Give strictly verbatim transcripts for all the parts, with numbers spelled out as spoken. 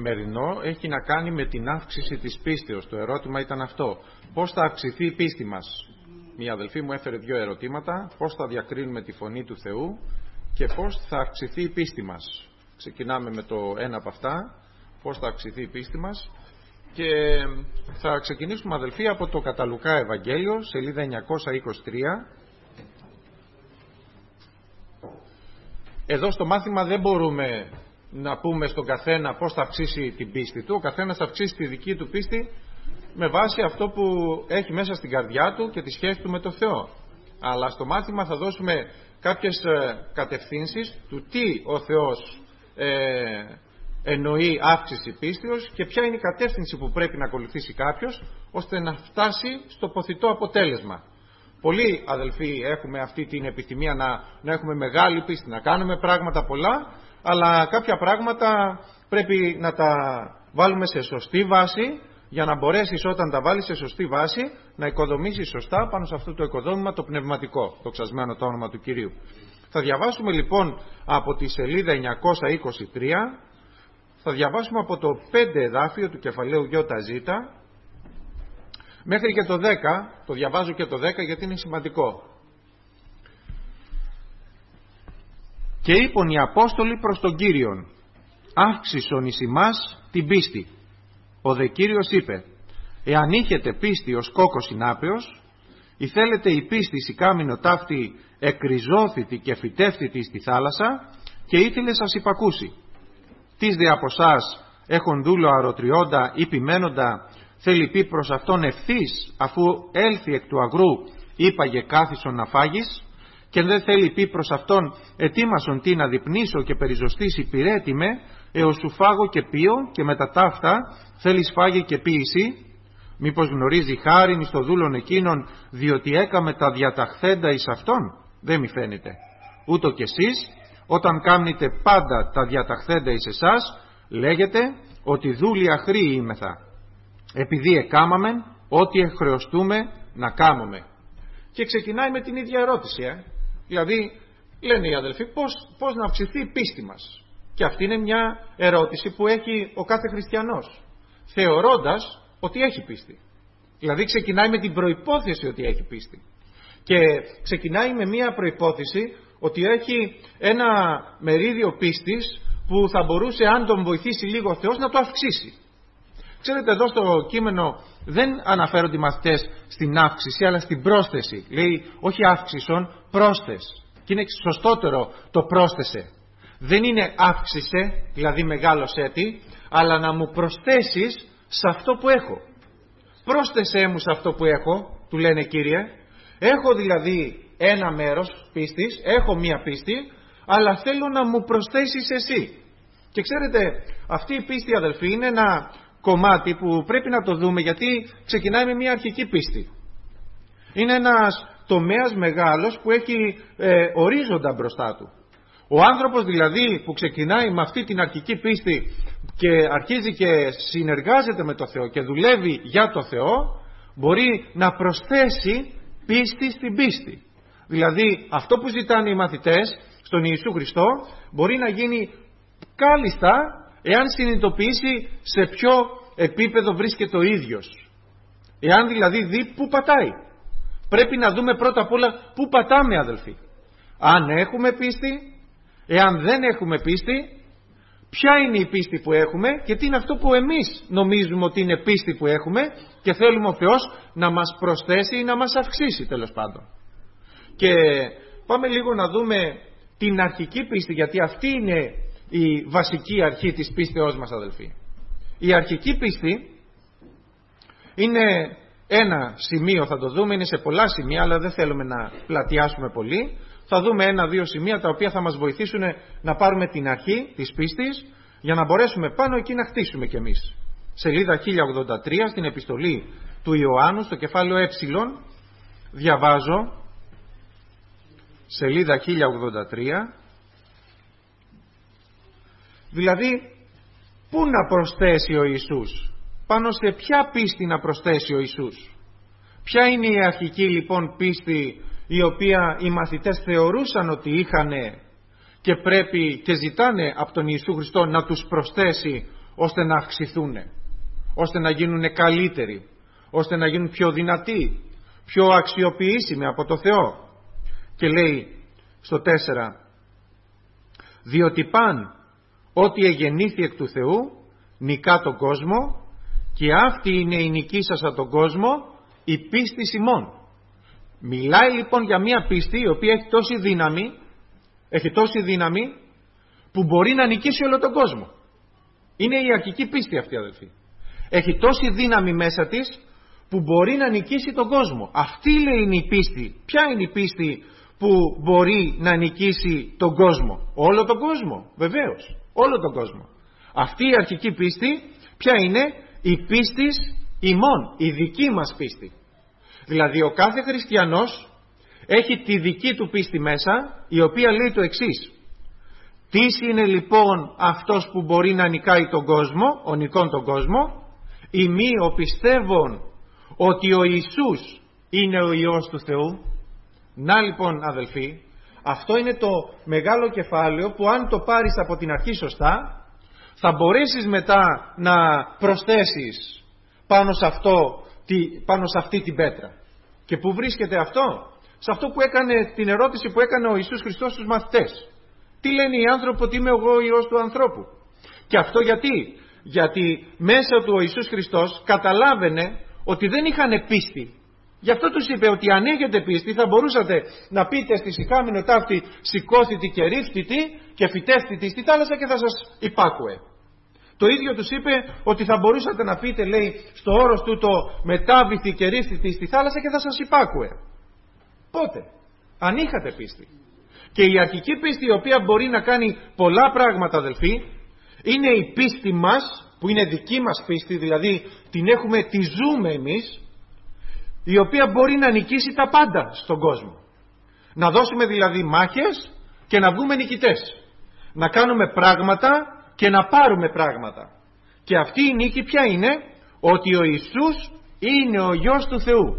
σημερινό έχει να κάνει με την αύξηση της πίστεως. Το ερώτημα ήταν αυτό. Πώς θα αυξηθεί η πίστη μας? Μια αδελφή μου έφερε δύο ερωτήματα. Πώς θα διακρίνουμε τη φωνή του Θεού και πώς θα αυξηθεί η πίστη μας? Ξεκινάμε με το ένα από αυτά. Πώς θα αυξηθεί η πίστη μας? Και θα ξεκινήσουμε, αδελφοί, από το κατά Λουκά Ευαγγέλιο, σελίδα εννιακόσια είκοσι τρία. Εδώ στο μάθημα δεν μπορούμε να πούμε στον καθένα πώς θα αυξήσει την πίστη του. Ο καθένας θα αυξήσει τη δική του πίστη με βάση αυτό που έχει μέσα στην καρδιά του και τη σχέση του με το Θεό. Αλλά στο μάθημα θα δώσουμε κάποιες κατευθύνσεις του τι ο Θεός ε, εννοεί αύξηση πίστεως και ποια είναι η κατεύθυνση που πρέπει να ακολουθήσει κάποιος ώστε να φτάσει στο ποθητό αποτέλεσμα. Πολλοί αδελφοί έχουμε αυτή την επιθυμία να, να έχουμε μεγάλη πίστη, να κάνουμε πράγματα πολλά, αλλά κάποια πράγματα πρέπει να τα βάλουμε σε σωστή βάση για να μπορέσεις όταν τα βάλεις σε σωστή βάση να οικοδομήσεις σωστά πάνω σε αυτό το οικοδόμημα το πνευματικό, το ξασμένο το όνομα του Κυρίου. Θα διαβάσουμε λοιπόν από τη σελίδα εννιακόσια είκοσι τρία, θα διαβάσουμε από το πέντε εδάφιο του κεφαλαίου ΙΖ μέχρι και το δέκα, το διαβάζω και το δέκα γιατί είναι σημαντικό. Και είπον οι Απόστολοι προς τον Κύριον, αύξησον εις ημάς την πίστη. Ο δε Κύριος είπε, εάν είχετε πίστη ως κόκκος συνάπεως, ή θέλετε η πίστη σικάμινο ταύτη εκριζώθητη και φυτεύτητη στη θάλασσα, και ήθελε σας υπακούσει. Τις δε από σας έχουν δούλο αρωτριώντα ή ποιμένοντα, θέλει πει προς αυτόν ευθύς, αφού έλθει εκ του αγρού, είπαγε κάθισον να φάγεις, και δεν θέλει πει προς αυτόν ετοίμασον τι να διπνήσω και περιζωστής υπηρέτημε, έως σου φάγω και πίω, και μετά ταύτα θέλεις φάγει και πίηση? Μήπως γνωρίζει χάριν εις το δούλον εκείνον, διότι έκαμε τα διαταχθέντα εις αυτόν? Δεν μη φαίνεται. Ούτω κι εσείς, όταν κάμνετε πάντα τα διαταχθέντα εις εσάς, λέγετε ότι δούλοι αχροί είμεθα, επειδή εκάμαμεν ό,τι εχρεωστούμε να κάμουμε. Και ξεκινάει με την ίδια ερώτηση, ε? δηλαδή λένε οι αδελφοί πώς, πώς να αυξηθεί η πίστη μας. Και αυτή είναι μια ερώτηση που έχει ο κάθε χριστιανός, θεωρώντας ότι έχει πίστη. Δηλαδή ξεκινάει με την προϋπόθεση ότι έχει πίστη. Και ξεκινάει με μια προϋπόθεση ότι έχει ένα μερίδιο πίστης που θα μπορούσε, αν τον βοηθήσει λίγο ο Θεός, να το αυξήσει. Ξέρετε, εδώ στο κείμενο δεν αναφέρονται οι μαθητές στην αύξηση, αλλά στην πρόσθεση. Λέει όχι αύξησον, πρόσθεση. Και είναι σωστότερο το πρόσθεσε. Δεν είναι αύξησε, δηλαδή μεγάλωσέ τι, αλλά να μου προσθέσεις σε αυτό που έχω. Πρόσθεσέ μου σε αυτό που έχω, του λένε Κύριε. Έχω δηλαδή ένα μέρος πίστης, έχω μία πίστη, αλλά θέλω να μου προσθέσεις εσύ. Και ξέρετε, αυτή η πίστη, αδελφοί, είναι ένα κομμάτι που πρέπει να το δούμε, γιατί ξεκινάει με μια αρχική πίστη. Είναι ένας τομέας μεγάλος που έχει ε, ορίζοντα μπροστά του. Ο άνθρωπος δηλαδή που ξεκινάει με αυτή την αρχική πίστη και αρχίζει και συνεργάζεται με το Θεό και δουλεύει για το Θεό, μπορεί να προσθέσει πίστη στην πίστη. Δηλαδή αυτό που ζητάνε οι μαθητές στον Ιησού Χριστό μπορεί να γίνει κάλλιστα εάν συνειδητοποιήσει σε ποιο επίπεδο βρίσκεται ο ίδιος. Εάν δηλαδή δει πού πατάει. Πρέπει να δούμε πρώτα απ' όλα πού πατάμε, αδελφοί. Αν έχουμε πίστη, εάν δεν έχουμε πίστη, ποια είναι η πίστη που έχουμε και τι είναι αυτό που εμείς νομίζουμε ότι είναι πίστη που έχουμε και θέλουμε ο Θεός να μας προσθέσει ή να μας αυξήσει, τέλος πάντων. Και πάμε λίγο να δούμε την αρχική πίστη, γιατί αυτή είναι η βασική αρχή της πίστεώς μας, αδελφοί. Η αρχική πίστη είναι ένα σημείο, θα το δούμε, είναι σε πολλά σημεία, αλλά δεν θέλουμε να πλατιάσουμε πολύ. Θα δούμε ένα-δύο σημεία τα οποία θα μας βοηθήσουν να πάρουμε την αρχή της πίστης για να μπορέσουμε πάνω εκεί να χτίσουμε κι εμείς. Σελίδα χίλια ογδόντα τρία στην επιστολή του Ιωάννου, στο κεφάλαιο Ε, διαβάζω, σελίδα χίλια ογδόντα τρία, δηλαδή πού να προσθέσει ο Ιησούς, πάνω σε ποια πίστη να προσθέσει ο Ιησούς? Ποια είναι η αρχική λοιπόν πίστη η οποία οι μαθητές θεωρούσαν ότι είχανε και πρέπει και ζητάνε από τον Ιησού Χριστό να τους προσθέσει ώστε να αυξηθούν, ώστε να γίνουν καλύτεροι, ώστε να γίνουν πιο δυνατοί, πιο αξιοποιήσιμοι από το Θεό. Και λέει στο τέσσερα, διότι παν ότι εγεννήθη εκ του Θεού νικά τον κόσμο, και αυτή είναι η νική σας από τον κόσμο, η πίστη ημών. Μιλάει λοιπόν για μια πίστη η οποία έχει τόση δύναμη, έχει τόση δύναμη που μπορεί να νικήσει όλο τον κόσμο. Είναι η αρχική πίστη αυτή, αδελφοί. Έχει τόση δύναμη μέσα της που μπορεί να νικήσει τον κόσμο. Αυτή, λέει, είναι η πίστη. Ποια είναι η πίστη που μπορεί να νικήσει τον κόσμο? Όλο τον κόσμο, βεβαίως, όλο τον κόσμο. Αυτή η αρχική πίστη ποια είναι? Η πίστη ημών, η δική μας πίστη. Δηλαδή ο κάθε χριστιανός έχει τη δική του πίστη μέσα, η οποία λέει το εξής: τις είναι λοιπόν αυτός που μπορεί να νικάει τον κόσμο, ο νικόν τον κόσμο, ή μη ο πιστεύων ότι ο Ιησούς είναι ο Υιός του Θεού. Να λοιπόν, αδελφοί, αυτό είναι το μεγάλο κεφάλαιο που αν το πάρεις από την αρχή σωστά, θα μπορέσεις μετά να προσθέσεις πάνω σε, αυτό, πάνω σε αυτή την πέτρα. Και πού βρίσκεται αυτό? Σε αυτό που έκανε, την ερώτηση που έκανε ο Ιησούς Χριστός στους μαθητές. Τι λένε οι άνθρωποι ότι είμαι εγώ ο Υιός του ανθρώπου? Και αυτό γιατί? Γιατί μέσα του ο Ιησούς Χριστός καταλάβαινε ότι δεν είχαν πίστη. Γι' αυτό τους είπε ότι αν έχετε πίστη θα μπορούσατε να πείτε στη σικάμινο ταύτη σηκώθητη και ρίφτητη και φυτεύτητη στη θάλασσα και θα σας υπάκουε. Το ίδιο τους είπε ότι θα μπορούσατε να πείτε, λέει, στο όρος τούτο μετάβηθη και ρίφτητη στη θάλασσα και θα σας υπάκουε. Πότε? Αν είχατε πίστη. Και η αρχική πίστη, η οποία μπορεί να κάνει πολλά πράγματα, αδελφοί, είναι η πίστη μας, που είναι δική μας πίστη, δηλαδή την έχουμε, τη ζούμε εμείς, η οποία μπορεί να νικήσει τα πάντα στον κόσμο. Να δώσουμε δηλαδή μάχες και να βγούμε νικητές. Να κάνουμε πράγματα και να πάρουμε πράγματα. Και αυτή η νίκη ποια είναι? Ότι ο Ιησούς είναι ο Υιός του Θεού.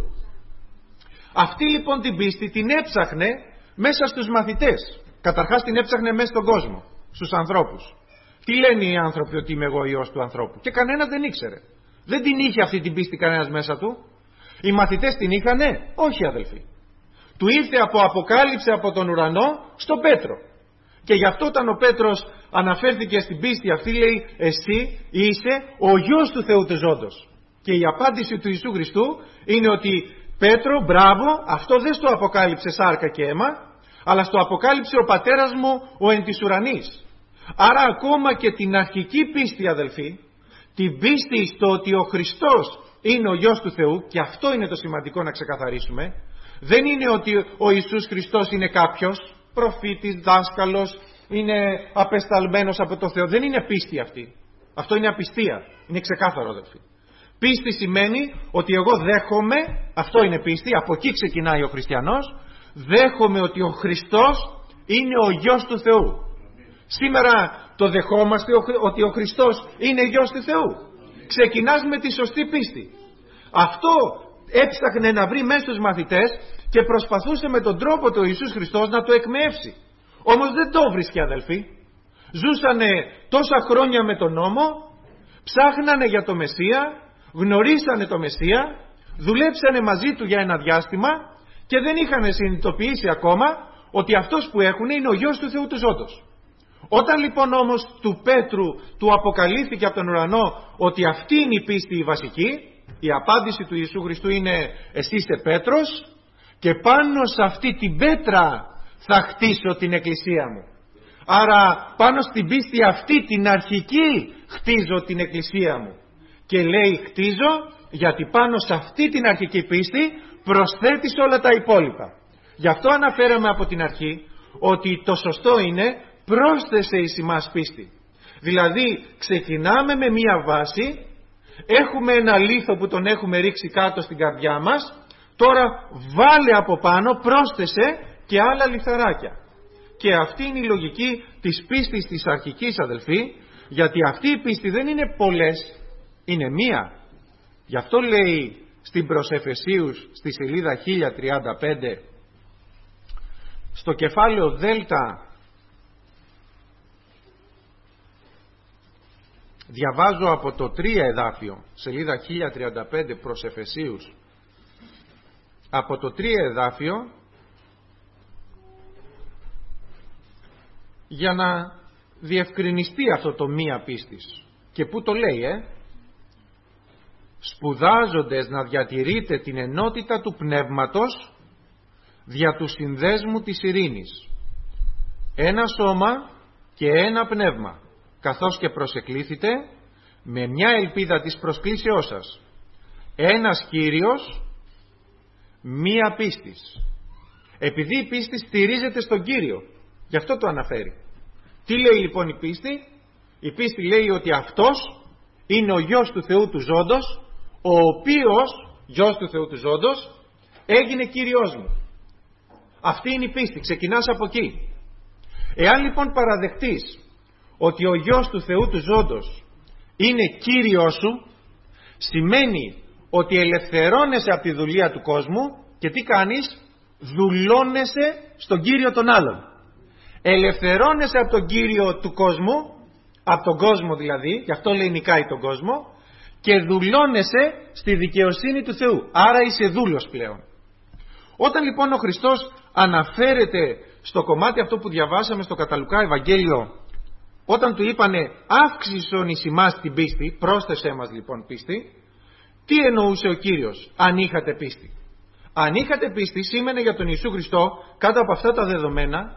Αυτή λοιπόν την πίστη την έψαχνε μέσα στους μαθητές. Καταρχάς την έψαχνε μέσα στον κόσμο, στους ανθρώπους. Τι λένε οι άνθρωποι ότι είμαι εγώ ο Υιός του ανθρώπου? Και κανένας δεν ήξερε. Δεν την είχε αυτή την πίστη κανένας μέσα του. Οι μαθητές την είχανε? Όχι, αδελφοί. Του ήρθε από αποκάλυψη από τον ουρανό στον Πέτρο. Και γι' αυτό όταν ο Πέτρος αναφέρθηκε στην πίστη αυτή, λέει, εσύ είσαι ο Υιός του Θεού του ζώντος. Και η απάντηση του Ιησού Χριστού είναι ότι Πέτρο, μπράβο, αυτό δεν στο αποκάλυψε σάρκα και αίμα, αλλά στο αποκάλυψε ο πατέρας μου ο εν της ουρανής. Άρα ακόμα και την αρχική πίστη, αδελφοί, την πίστη στο ότι ο Χριστός είναι ο Υιός του Θεού, και αυτό είναι το σημαντικό να ξεκαθαρίσουμε, δεν είναι ότι ο Ιησούς Χριστός είναι κάποιος προφήτης, δάσκαλος, είναι απεσταλμένος από το Θεό. Δεν είναι πίστη αυτή. Αυτό είναι απιστία. Είναι ξεκάθαρο, αδελφοί. Πίστη σημαίνει ότι εγώ δέχομαι, αυτό είναι πίστη, από εκεί ξεκινάει ο χριστιανός, δέχομαι ότι ο Χριστός είναι ο Υιός του Θεού. Σήμερα το δεχόμαστε ότι ο Χριστός είναι Υιός του Θεού? Ξεκινάς με τη σωστή πίστη. Αυτό έψαχνε να βρει μέσα στους μαθητές και προσπαθούσε με τον τρόπο του Ιησούς Χριστός να το εκμεύσει. Όμως δεν το βρίσκε, αδελφοί. Ζούσανε τόσα χρόνια με τον νόμο, ψάχνανε για το Μεσσία, γνωρίσανε το Μεσσία, δουλέψανε μαζί του για ένα διάστημα και δεν είχαν συνειδητοποιήσει ακόμα ότι αυτός που έχουν είναι ο Υιός του Θεού του ζώντος. Όταν λοιπόν όμως του Πέτρου του αποκαλύφθηκε από τον ουρανό ότι αυτή είναι η πίστη η βασική, η απάντηση του Ιησού Χριστού είναι εσύ είσαι Πέτρος και πάνω σε αυτή την πέτρα θα χτίσω την εκκλησία μου. Άρα πάνω στην πίστη αυτή την αρχική χτίζω την εκκλησία μου. Και λέει χτίζω γιατί πάνω σε αυτή την αρχική πίστη προσθέτεις όλα τα υπόλοιπα. Γι' αυτό αναφέραμε από την αρχή ότι το σωστό είναι πρόσθεσε εις ημάς πίστη. Δηλαδή ξεκινάμε με μία βάση, έχουμε ένα λίθο που τον έχουμε ρίξει κάτω στην καρδιά μας, τώρα βάλε από πάνω, πρόσθεσε και άλλα λιθαράκια. Και αυτή είναι η λογική της πίστης της αρχικής, αδελφοί, γιατί αυτή η πίστη δεν είναι πολλές, είναι μία. Γι' αυτό λέει στην προς Εφεσίους στη σελίδα χίλια τριάντα πέντε, στο κεφάλαιο Δέλτα, Διαβάζω από το τρία εδάφιο, σελίδα χίλια τριάντα πέντε προς Εφεσίους. Από το τρία εδάφιο, για να διευκρινιστεί αυτό το μία πίστης. Και πού το λέει, ε? Σπουδάζοντες να διατηρείτε την ενότητα του πνεύματος δια του συνδέσμου της ειρήνης. Ένα σώμα και ένα πνεύμα, καθώς και προσεκλήθητε με μια ελπίδα της προσκλήσεώς σας. Ένας Κύριος, μία πίστης. Επειδή η πίστη στηρίζεται στον Κύριο, γι' αυτό το αναφέρει. Τι λέει λοιπόν η πίστη? Η πίστη λέει ότι αυτός είναι ο Γιος του Θεού του Ζώντος, ο οποίος, Γιος του Θεού του Ζώντος, έγινε Κύριος μου. Αυτή είναι η πίστη, ξεκινάς από εκεί. Εάν λοιπόν παραδεχτείς ότι ο Γιος του Θεού του Ζώντος είναι Κύριος σου, σημαίνει ότι ελευθερώνεσαι από τη δουλεία του κόσμου και τι κάνεις? Δουλώνεσαι στον Κύριο των άλλων. Ελευθερώνεσαι από τον Κύριο του κόσμου, από τον κόσμο δηλαδή, γι' αυτό λέει νικάει τον κόσμο, και δουλώνεσαι στη δικαιοσύνη του Θεού. Άρα είσαι δούλος πλέον. Όταν λοιπόν ο Χριστός αναφέρεται στο κομμάτι αυτό που διαβάσαμε στο Καταλουκά Ευαγγέλιο, όταν του είπανε αύξησον εις ημάς την πίστη, πρόσθεσέ μας λοιπόν πίστη, τι εννοούσε ο Κύριος? Αν είχατε πίστη. Αν είχατε πίστη σήμαινε για τον Ιησού Χριστό, κάτω από αυτά τα δεδομένα,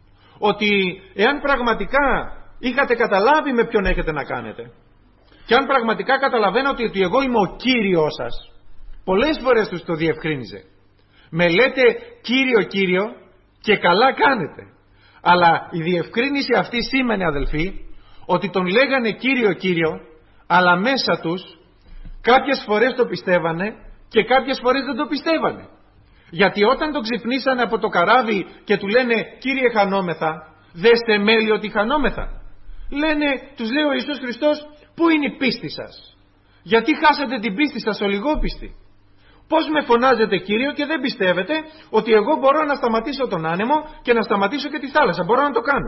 ότι εάν πραγματικά είχατε καταλάβει με ποιον έχετε να κάνετε, και αν πραγματικά καταλαβαίνετε ότι εγώ είμαι ο Κύριος σας, πολλές φορές τους το διευκρίνιζε. Με λέτε Κύριο Κύριο και καλά κάνετε. Αλλά η διευκρίνηση αυτή σήμαινε, αδελφοί, ότι τον λέγανε Κύριο Κύριο, αλλά μέσα τους κάποιες φορές το πιστεύανε και κάποιες φορές δεν το πιστεύανε. Γιατί όταν τον ξυπνήσανε από το καράβι και του λένε Κύριε χανόμεθα, δέστε μέλη ότι χανόμεθα. Λένε, τους λέει ο Ιησούς Χριστός, πού είναι η πίστη σας? Γιατί χάσατε την πίστη σας ολιγόπιστοι? Πώς με φωνάζετε Κύριο και δεν πιστεύετε ότι εγώ μπορώ να σταματήσω τον άνεμο και να σταματήσω και τη θάλασσα? Μπορώ να το κάνω.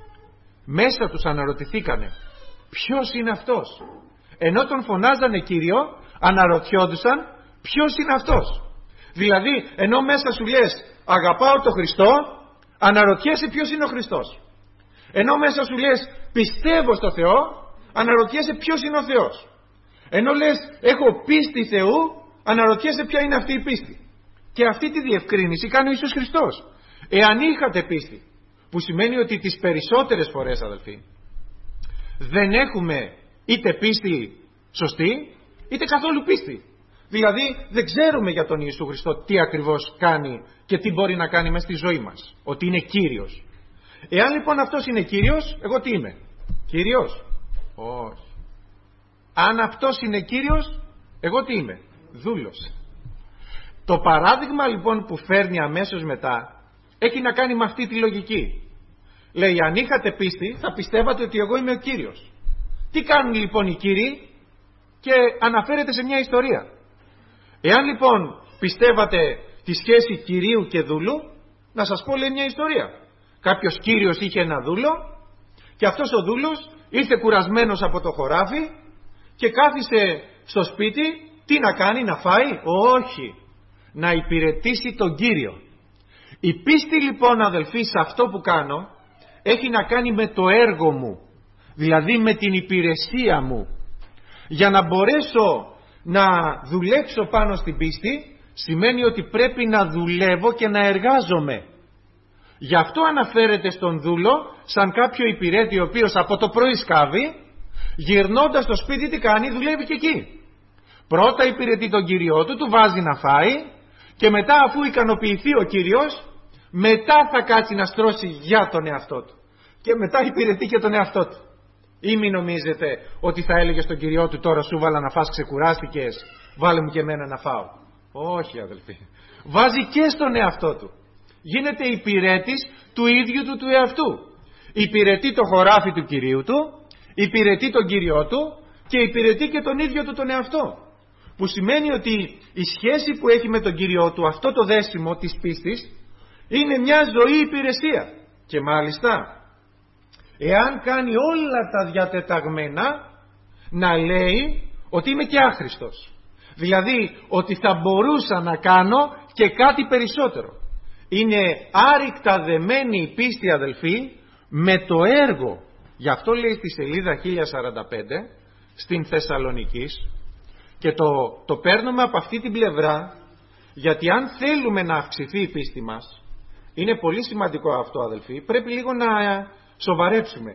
Μέσα τους αναρωτηθήκανε, ποιος είναι αυτός? Ενώ τον φωνάζανε Κύριο, αναρωτιόντουσαν ποιος είναι αυτός. Δηλαδή, ενώ μέσα σου λες αγαπάω τον Χριστό, αναρωτιέσαι ποιος είναι ο Χριστός. Ενώ μέσα σου λες πιστεύω στο Θεό, αναρωτιέσαι ποιος είναι ο Θεός. Ενώ λες έχω πίστη Θεού, αναρωτιέσαι ποια είναι αυτή η πίστη. Και αυτή τη διευκρίνηση κάνει ο Ιησούς Χριστός. Εάν είχατε πίστη, που σημαίνει ότι τις περισσότερες φορές, αδελφοί, δεν έχουμε είτε πίστη σωστή, είτε καθόλου πίστη. Δηλαδή δεν ξέρουμε για τον Ιησού Χριστό τι ακριβώς κάνει και τι μπορεί να κάνει μέσα στη ζωή μας. Ότι είναι Κύριος. Εάν λοιπόν αυτός είναι Κύριος, εγώ τι είμαι? Κύριος? Όχι. Αν αυτός είναι Κύριος, εγώ τι είμαι? Δούλος. Το παράδειγμα λοιπόν που φέρνει αμέσως μετά έχει να κάνει με αυτή τη λογική. Λέει, αν είχατε πίστη θα πιστεύατε ότι εγώ είμαι ο Κύριος. Τι κάνουν λοιπόν οι Κύριοι? Και αναφέρεται σε μια ιστορία. Εάν λοιπόν πιστεύατε τη σχέση Κυρίου και δούλου, να σας πω λέει μια ιστορία. Κάποιος Κύριος είχε ένα δούλο και αυτός ο δούλος ήρθε κουρασμένος από το χωράφι και κάθισε στο σπίτι. Τι να κάνει? Να φάει? Όχι. Να υπηρετήσει τον Κύριο. Η πίστη λοιπόν, αδελφοί, σε αυτό που κάνω έχει να κάνει με το έργο μου, δηλαδή με την υπηρεσία μου. Για να μπορέσω να δουλέψω πάνω στην πίστη σημαίνει ότι πρέπει να δουλεύω και να εργάζομαι. Γι' αυτό αναφέρεται στον δούλο σαν κάποιο υπηρέτη ο οποίος από το πρωί σκάβει, γυρνώντας στο σπίτι τι κάνει? Δουλεύει και εκεί. Πρώτα υπηρετεί τον Κύριό του, του βάζει να φάει και μετά, αφού ικανοποιηθεί ο Κύριος, μετά θα κάτσει να στρώσει για τον εαυτό του και μετά υπηρετεί και τον εαυτό του. Ή μην νομίζετε ότι θα έλεγε στον Κυριό του, τώρα σου βάλα να φας, ξεκουράστηκες, βάλε μου και εμένα να φάω? Όχι, αδελφοί. Βάζει και στον εαυτό του. Γίνεται υπηρέτης του ίδιου του του εαυτού. Υπηρετεί το χωράφι του Κυρίου του, υπηρετεί τον Κύριό του και υπηρετεί και τον ίδιο του τον εαυτό. Που σημαίνει ότι η σχέση που έχει με τον Κύριό του, αυτό το δέσιμο της πίστης, είναι μια ζωή υπηρεσία. Και μάλιστα, εάν κάνει όλα τα διατεταγμένα, να λέει ότι είμαι και άχρηστος. Δηλαδή ότι θα μπορούσα να κάνω και κάτι περισσότερο. Είναι άρρηκτα δεμένη η πίστη, αδελφοί, με το έργο. Γι' αυτό λέει στη σελίδα χίλια σαράντα πέντε στην Θεσσαλονικής, και το, το παίρνουμε από αυτή την πλευρά, γιατί αν θέλουμε να αυξηθεί η πίστη μας, είναι πολύ σημαντικό αυτό, αδελφοί, πρέπει λίγο να σοβαρέψουμε.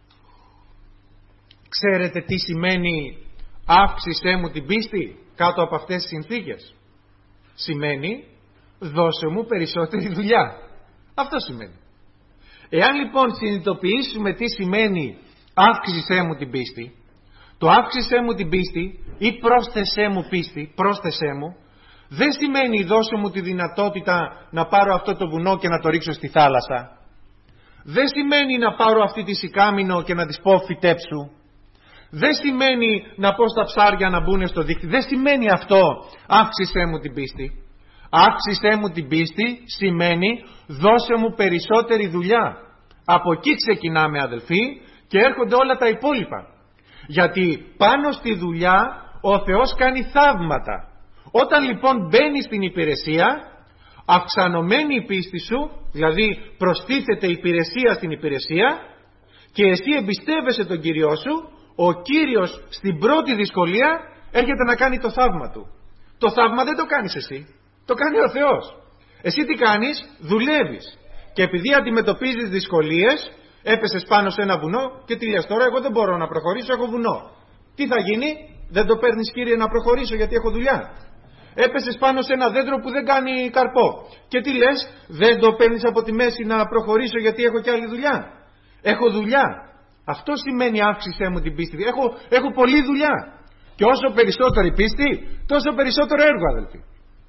Ξέρετε τι σημαίνει αύξησέ μου την πίστη κάτω από αυτές τις συνθήκες? Σημαίνει δώσε μου περισσότερη δουλειά. Αυτό σημαίνει. Εάν λοιπόν συνειδητοποιήσουμε τι σημαίνει αύξησέ μου την πίστη, το αύξησέ μου την πίστη ή πρόσθεσέ μου πίστη, πρόσθεσέ μου, δεν σημαίνει δώσε μου τη δυνατότητα να πάρω αυτό το βουνό και να το ρίξω στη θάλασσα. Δεν σημαίνει να πάρω αυτή τη σικάμινο και να της πω φυτέψου. Δεν σημαίνει να πω στα ψάρια να μπουν στο δίκτυο. Δεν σημαίνει αυτό αύξησέ μου την πίστη. Αύξησέ μου την πίστη σημαίνει δώσε μου περισσότερη δουλειά. Από εκεί ξεκινάμε, αδελφοί, και έρχονται όλα τα υπόλοιπα. Γιατί πάνω στη δουλειά ο Θεός κάνει θαύματα. Όταν λοιπόν μπαίνει στην υπηρεσία, αυξανωμένη η πίστη σου, δηλαδή προστίθεται υπηρεσία στην υπηρεσία, και εσύ εμπιστεύεσαι τον Κύριό σου, ο Κύριος στην πρώτη δυσκολία έρχεται να κάνει το θαύμα του. Το θαύμα δεν το κάνεις εσύ, το κάνει ο Θεός. Εσύ τι κάνεις? Δουλεύεις. Και επειδή αντιμετωπίζεις δυσκολίες, έπεσες πάνω σε ένα βουνό και τι λες τώρα? Εγώ δεν μπορώ να προχωρήσω, έχω βουνό. Τι θα γίνει? Δεν το παίρνεις, Κύριε, να προχωρήσω γιατί έχω δουλειά? Έπεσες πάνω σε ένα δέντρο που δεν κάνει καρπό και τι λες? Δεν το παίρνεις από τη μέση να προχωρήσω γιατί έχω και άλλη δουλειά? Έχω δουλειά. Αυτό σημαίνει αύξησέ μου την πίστη. Έχω, έχω πολλή δουλειά. Και όσο περισσότερη πίστη, τόσο περισσότερο έργο, αδελφοί.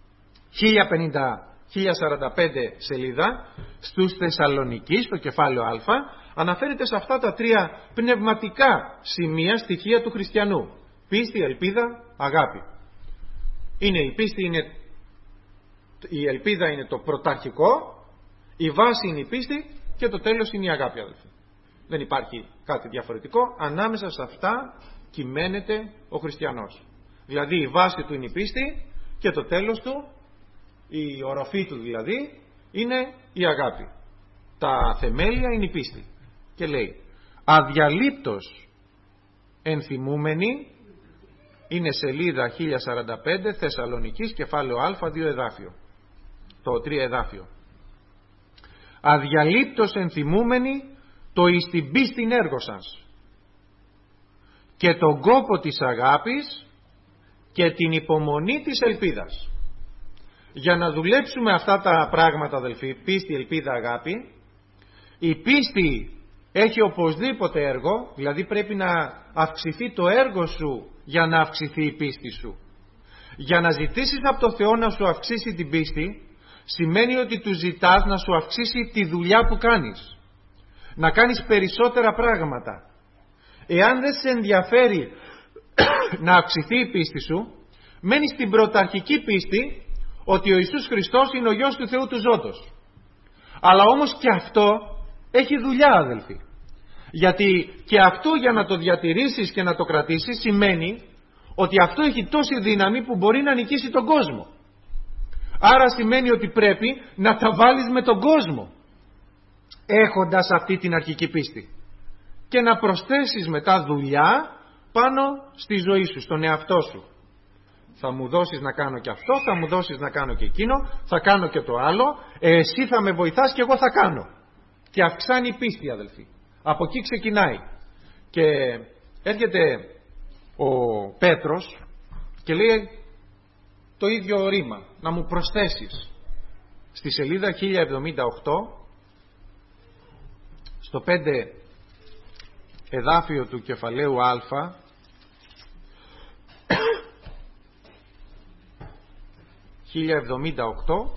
χίλια σαράντα πέντε σελίδα στους Θεσσαλονικής, στο κεφάλαιο Α, αναφέρεται σε αυτά τα τρία πνευματικά σημεία, στοιχεία του χριστιανού. Πίστη, ελπίδα, αγάπη. Είναι η πίστη, είναι, η ελπίδα είναι το πρωταρχικό, η βάση είναι η πίστη και το τέλος είναι η αγάπη, αδελφοί. Δεν υπάρχει κάτι διαφορετικό, ανάμεσα σε αυτά κυμαίνεται ο χριστιανός. Δηλαδή η βάση του είναι η πίστη και το τέλος του, η οροφή του δηλαδή, είναι η αγάπη. Τα θεμέλια είναι η πίστη. Και λέει, αδιαλείπτως ενθυμούμενοι, είναι σελίδα χίλια σαράντα πέντε, Θεσσαλονικής, κεφάλαιο Α, δύο εδάφιο. Το τρία εδάφιο. Αδιαλείπτως ενθυμούμενοι το εις την πίστην έργο σας και τον κόπο της αγάπης και την υπομονή της ελπίδας. Για να δουλέψουμε αυτά τα πράγματα, αδελφοί, πίστη, ελπίδα, αγάπη, η πίστη έχει οπωσδήποτε έργο, δηλαδή πρέπει να αυξηθεί το έργο σου για να αυξηθεί η πίστη σου. Για να ζητήσεις από το Θεό να σου αυξήσει την πίστη, σημαίνει ότι του ζητάς να σου αυξήσει τη δουλειά που κάνεις. Να κάνεις περισσότερα πράγματα. Εάν δεν σε ενδιαφέρει να αυξηθεί η πίστη σου, μένεις στην πρωταρχική πίστη ότι ο Ιησούς Χριστός είναι ο Υιός του Θεού του Ζώτος. Αλλά όμως και αυτό έχει δουλειά, αδελφοί. Γιατί και αυτό για να το διατηρήσεις και να το κρατήσεις σημαίνει ότι αυτό έχει τόση δύναμη που μπορεί να νικήσει τον κόσμο. Άρα σημαίνει ότι πρέπει να τα βάλεις με τον κόσμο, έχοντας αυτή την αρχική πίστη, και να προσθέσεις μετά δουλειά πάνω στη ζωή σου, στον εαυτό σου. Θα μου δώσεις να κάνω και αυτό, θα μου δώσεις να κάνω και εκείνο, θα κάνω και το άλλο, εσύ θα με βοηθάς και εγώ θα κάνω. Και αυξάνει η πίστη, αδελφοί. Από εκεί ξεκινάει. Και έρχεται ο Πέτρος και λέει το ίδιο ρήμα, να μου προσθέσεις. Στη σελίδα χίλια εβδομήντα οκτώ, στο πέντε εδάφιο του κεφαλαίου Α, χίλια εβδομήντα οκτώ,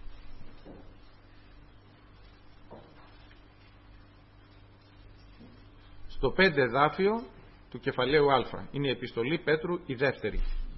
στο πέντε εδάφιο του κεφαλαίου Α, είναι η επιστολή Πέτρου η δεύτερη.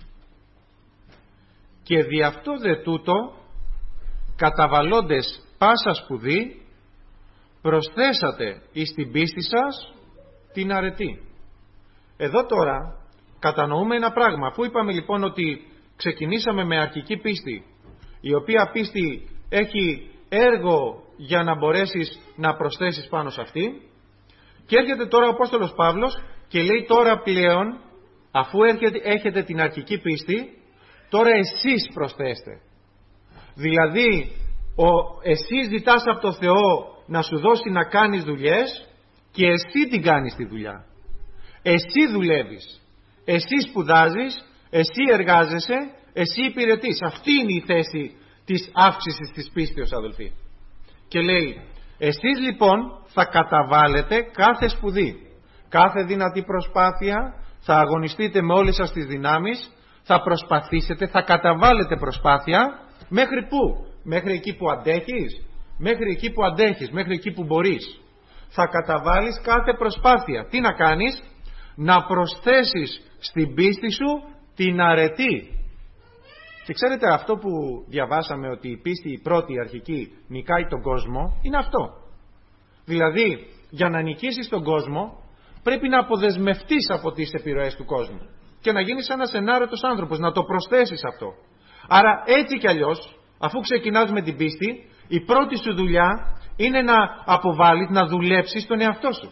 Και δι' αυτό δε τούτο, καταβαλλόντες πάσα σπουδή, προσθέσατε εις την πίστη σας την αρετή. Εδώ τώρα κατανοούμε ένα πράγμα. Αφού είπαμε λοιπόν ότι ξεκινήσαμε με αρχική πίστη, η οποία πίστη έχει έργο για να μπορέσεις να προσθέσεις πάνω σε αυτή, και έρχεται τώρα ο Απόστολος Παύλος και λέει τώρα πλέον, αφού έρχεται, έχετε την αρχική πίστη, τώρα εσείς προσθέστε. Δηλαδή ο, εσύ ζητάς από το Θεό να σου δώσει να κάνεις δουλειές και εσύ την κάνεις τη δουλειά. Εσύ δουλεύεις, εσύ σπουδάζεις, εσύ εργάζεσαι, εσύ υπηρετείς. Αυτή είναι η θέση της αύξησης της πίστεως, αδελφοί. Και λέει, εσείς λοιπόν θα καταβάλλετε κάθε σπουδή, κάθε δυνατή προσπάθεια, θα αγωνιστείτε με όλες σας τις δυνάμεις, θα προσπαθήσετε, θα καταβάλλετε προσπάθεια, μέχρι πού? Μέχρι εκεί που αντέχεις, μέχρι εκεί που αντέχεις, μέχρι εκεί που μπορείς. Θα καταβάλεις κάθε προσπάθεια. Τι να κάνεις? Να προσθέσεις στην πίστη σου την αρετή. Και ξέρετε, αυτό που διαβάσαμε, ότι η πίστη η πρώτη, η αρχική, νικάει τον κόσμο, είναι αυτό. Δηλαδή, για να νικήσεις τον κόσμο, πρέπει να αποδεσμευτείς από τις επιρροές του κόσμου και να γίνεις ένας ενάρετος άνθρωπος, να το προσθέσεις αυτό. Άρα έτσι κι αλλιώς, αφού ξεκινάς με την πίστη, η πρώτη σου δουλειά είναι να αποβάλεις, να δουλέψεις τον εαυτό σου.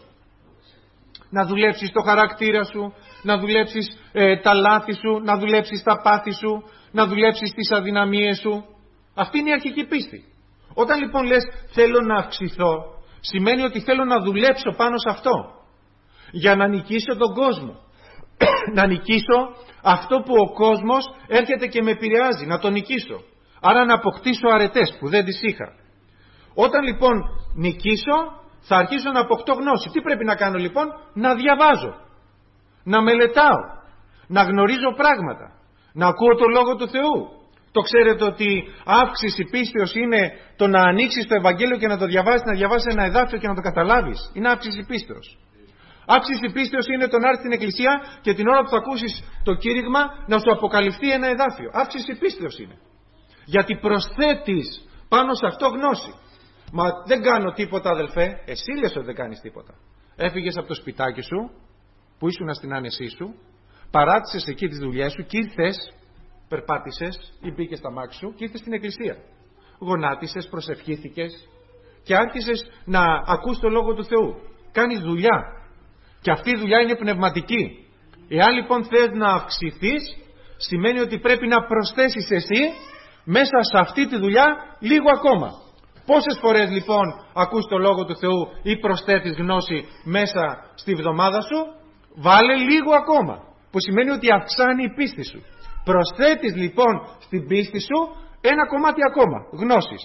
Να δουλέψεις το χαρακτήρα σου, να δουλέψεις ε, τα λάθη σου, να δουλέψεις τα πάθη σου, να δουλέψεις τις αδυναμίες σου. Αυτή είναι η αρχική πίστη. Όταν λοιπόν λες θέλω να αυξηθώ, σημαίνει ότι θέλω να δουλέψω πάνω σε αυτό, για να νικήσω τον κόσμο. Να νικήσω αυτό που ο κόσμος έρχεται και με επηρεάζει, να τον νικήσω. Άρα να αποκτήσω αρετές που δεν τις είχα. Όταν λοιπόν νικήσω, θα αρχίσω να αποκτώ γνώση. Τι πρέπει να κάνω λοιπόν? Να διαβάζω, να μελετάω, να γνωρίζω πράγματα, να ακούω το Λόγο του Θεού. Το ξέρετε ότι αύξηση πίστεως είναι το να ανοίξεις το Ευαγγέλιο και να το διαβάσεις, να διαβάσεις ένα εδάφιο και να το καταλάβεις. Είναι αύξηση πίστεως. Αύξηση πίστεως είναι το να έρθεις στην εκκλησία και την ώρα που θα ακούσεις το κήρυγμα να σου αποκαλυφθεί ένα εδάφιο. Αύξηση πίστεως είναι. Γιατί προσθέτεις πάνω σε αυτό γνώση. Μα δεν κάνω τίποτα, αδελφέ. Εσύ λες ότι δεν κάνεις τίποτα. Έφυγες από το σπιτάκι σου που ήσουν στην άνεσή σου, παράτησες εκεί τις δουλειές σου και ήρθες, περπάτησες ή μπήκες στα μάξι σου και ήρθες στην εκκλησία. Γονάτισες, προσευχήθηκες και άρχισες να ακούς το Λόγο του Θεού. Κάνεις δουλειά. Και αυτή η δουλειά είναι πνευματική. Εάν λοιπόν θες να αυξηθείς, σημαίνει ότι πρέπει να προσθέσεις εσύ μέσα σε αυτή τη δουλειά λίγο ακόμα. Πόσες φορές λοιπόν ακούς το Λόγο του Θεού ή προσθέτεις γνώση μέσα στη βδομάδα σου? Βάλε λίγο ακόμα, που σημαίνει ότι αυξάνει η πίστη σου. Προσθέτεις λοιπόν στην πίστη σου ένα κομμάτι ακόμα γνώσης.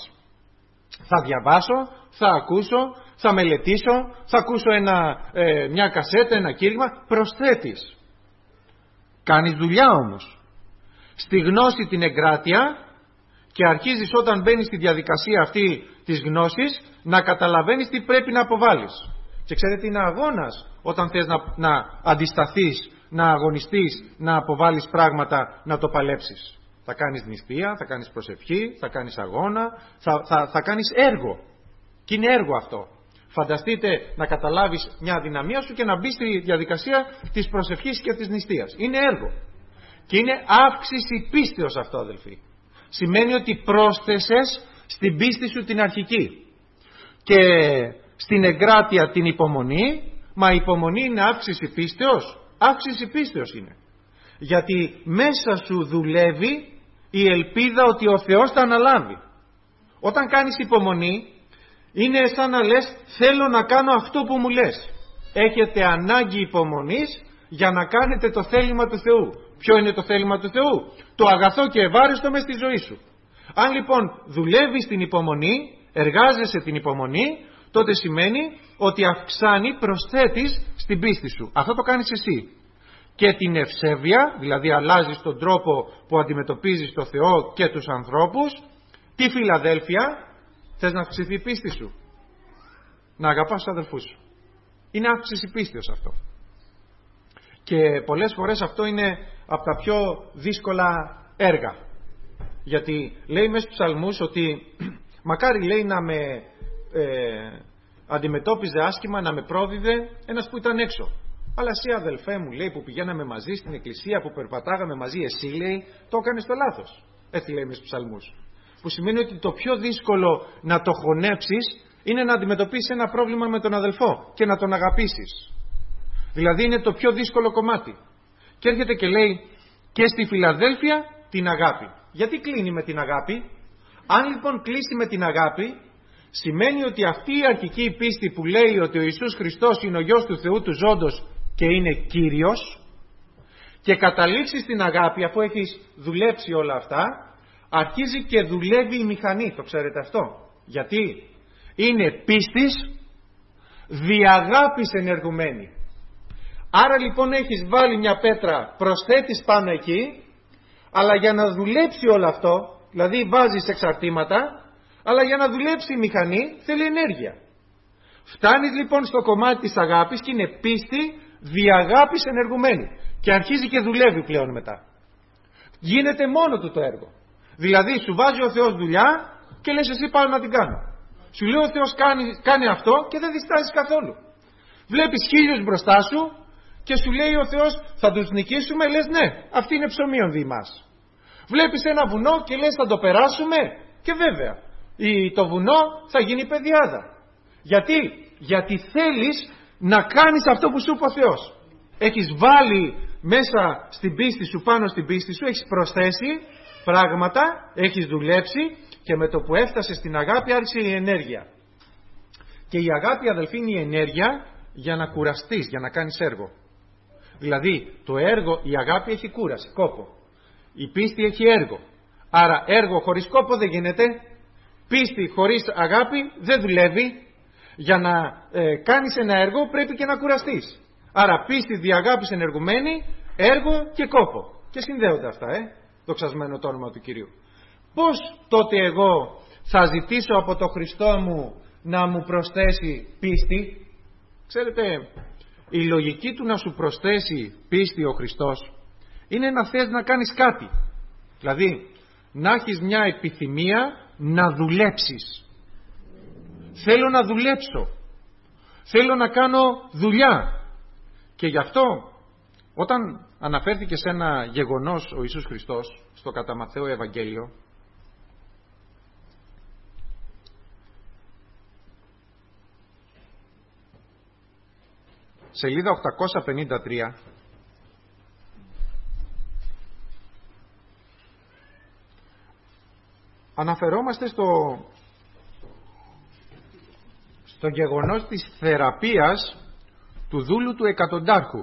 Θα διαβάσω, θα ακούσω, θα μελετήσω, θα ακούσω ένα, ε, μια κασέτα, ένα κήρυγμα. Προσθέτεις. Κάνεις δουλειά όμως. Στη γνώση την εγκράτεια, και αρχίζεις όταν μπαίνεις στη διαδικασία αυτή της γνώσης να καταλαβαίνεις τι πρέπει να αποβάλεις. Και ξέρετε, είναι αγώνας όταν θες να, να αντισταθείς, να αγωνιστείς, να αποβάλεις πράγματα, να το παλέψεις. Θα κάνεις νηστεία, θα κάνεις προσευχή, θα κάνεις αγώνα, θα, θα, θα κάνεις έργο. Και είναι έργο αυτό. Φανταστείτε να καταλάβεις μια αδυναμία σου και να μπεις στη διαδικασία της προσευχής και της νηστείας. Είναι έργο. Και είναι αύξηση πίστεως αυτό, αδελφοί. Σημαίνει ότι πρόσθεσες στην πίστη σου την αρχική. Και στην εγκράτεια την υπομονή. Μα η υπομονή είναι αύξηση πίστεως. Αύξηση πίστεως είναι. Γιατί μέσα σου δουλεύει η ελπίδα ότι ο Θεός θα αναλάβει. Όταν κάνεις υπομονή, είναι σαν να λες θέλω να κάνω αυτό που μου λες. Έχετε ανάγκη υπομονής για να κάνετε το θέλημα του Θεού. Ποιο είναι το θέλημα του Θεού? Το αγαθό και ευάρεστο μες στη ζωή σου. Αν λοιπόν δουλεύεις την υπομονή, εργάζεσαι την υπομονή, τότε σημαίνει ότι αυξάνει, προσθέτεις στην πίστη σου. Αυτό το κάνεις εσύ. Και την ευσέβεια, δηλαδή αλλάζεις τον τρόπο που αντιμετωπίζεις το Θεό και τους ανθρώπους. Τη φιλαδέλφεια, θες να αυξηθεί η πίστη σου? Να αγαπάς τους αδελφούς σου. Είναι αύξηση πίστεως αυτό. Και πολλές φορές αυτό είναι από τα πιο δύσκολα έργα. Γιατί λέει μέσα στους ψαλμούς ότι μακάρι, λέει, να με ε, αντιμετώπιζε άσχημα, να με πρόδιδε ένας που ήταν έξω. Αλλά εσύ αδελφέ μου, λέει, που πηγαίναμε μαζί στην εκκλησία, που περπατάγαμε μαζί, εσύ, λέει, το έκανες το λάθος. Έτσι λέει στους ψαλμούς. Που σημαίνει ότι το πιο δύσκολο να το χωνέψεις είναι να αντιμετωπίσεις ένα πρόβλημα με τον αδελφό και να τον αγαπήσεις. Δηλαδή είναι το πιο δύσκολο κομμάτι. Και έρχεται και λέει και στη Φιλαδέλφια την αγάπη. Γιατί κλείνει με την αγάπη? Αν λοιπόν κλείσει με την αγάπη, σημαίνει ότι αυτή η αρχική πίστη που λέει ότι ο Ιησούς Χριστός είναι ο Υιός του Θεού του ζώντος και είναι Κύριος, και καταλήξει στην αγάπη, αφού έχεις δουλέψει όλα αυτά, αρχίζει και δουλεύει η μηχανή. Το ξέρετε αυτό? Γιατί είναι πίστης δι' αγάπης ενεργουμένη. Άρα λοιπόν έχεις βάλει μια πέτρα, προσθέτεις πάνω εκεί, αλλά για να δουλέψει όλο αυτό, δηλαδή βάζεις εξαρτήματα, αλλά για να δουλέψει η μηχανή θέλει ενέργεια. Φτάνεις λοιπόν στο κομμάτι της αγάπης και είναι πίστη δι' αγάπης ενεργουμένη. Και αρχίζει και δουλεύει πλέον μετά. Γίνεται μόνο του το έργο. Δηλαδή σου βάζει ο Θεός δουλειά και λες εσύ πάω να την κάνω. Σου λέει ο Θεός κάνει, κάνει αυτό και δεν διστάζεις καθόλου. Βλέπεις χίλιους μπροστά σου και σου λέει ο Θεός θα τους νικήσουμε, λες ναι, αυτή είναι ψωμίον δι' μας. Βλέπεις ένα βουνό και λες θα το περάσουμε, και βέβαια η, το βουνό θα γίνει πεδιάδα. Γιατί? Γιατί θέλεις να κάνεις αυτό που σου είπε ο Θεός. Έχεις βάλει μέσα στην πίστη σου, πάνω στην πίστη σου, έχεις προσθέσει πράγματα, έχεις δουλέψει, και με το που έφτασε στην αγάπη άρχισε η ενέργεια. Και η αγάπη, αδελφοί, είναι η ενέργεια για να κουραστείς, για να κάνεις έργο. Δηλαδή το έργο, η αγάπη έχει κούραση, κόπο. Η πίστη έχει έργο. Άρα έργο χωρίς κόπο δεν γίνεται. Πίστη χωρίς αγάπη δεν δουλεύει. Για να ε, κάνεις ένα έργο πρέπει και να κουραστείς. Άρα πίστη δι' αγάπης ενεργουμένη, έργο και κόπο. Και συνδέονται αυτά, ε, δοξασμένο το όνομα του Κυρίου. Πώς τότε εγώ θα ζητήσω από το Χριστό μου να μου προσθέσει πίστη? Ξέρετε, η λογική του να σου προσθέσει πίστη ο Χριστός είναι να θες να κάνεις κάτι. Δηλαδή να έχεις μια επιθυμία να δουλέψεις. Θέλω να δουλέψω. Θέλω να κάνω δουλειά. Και γι' αυτό όταν αναφέρθηκε σε ένα γεγονός ο Ιησούς Χριστός στο κατά Ματθαίο Ευαγγέλιο, σελίδα οκτακόσια πενήντα τρία, αναφερόμαστε στο, στο γεγονός της θεραπείας του δούλου του εκατοντάρχου.